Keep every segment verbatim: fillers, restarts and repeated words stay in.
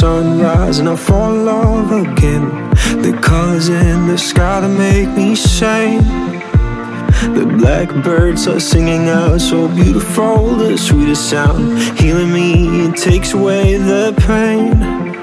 sunrise and I fall in love again. The colors in the sky that make me sing. The blackbirds are singing out so beautiful, the sweetest sound, healing me, it takes away the pain.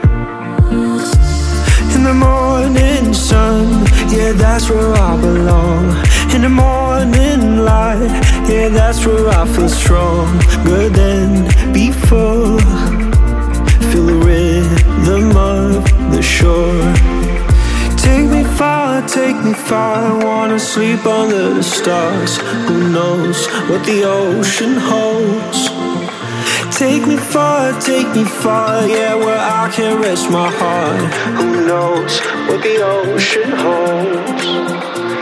In the morning sun, yeah, that's where I belong. In the morning light, yeah, that's where I feel stronger than before. Feel the rhythm of the shore. Take me far, take me far, I wanna sleep under the stars. Who knows what the ocean holds? Take me far, take me far, yeah, where I can rest my heart. Who knows what the ocean holds?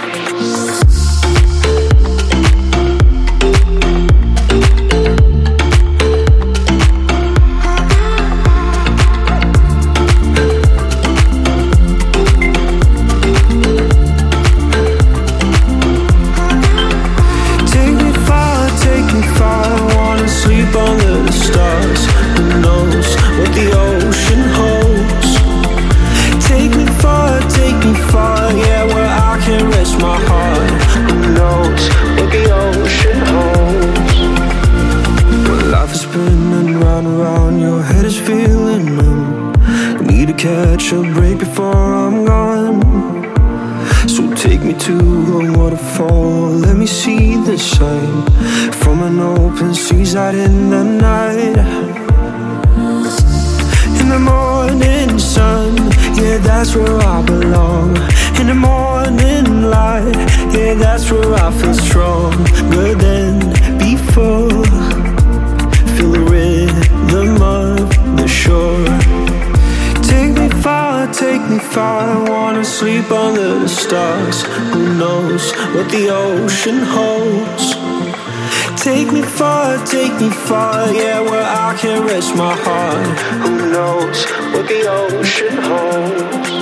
Under the stars, who knows what the ocean holds? Take me far, take me far, yeah, where I can rest my heart. Who knows what the ocean holds? When life is spinning round and round, your head is feeling numb. Need to catch a break before I'm gone. So take me to a waterfall, let me see the sign from an open seaside in the night. In the morning sun, yeah, that's where I belong. In the morning light, yeah, that's where I feel stronger than before. Feel the rhythm of the shore. Take me far, take me far, I wanna sleep under the stars. Who knows what the ocean holds? Take me far, take me far, yeah, where I can rest my heart. Who knows what the ocean holds?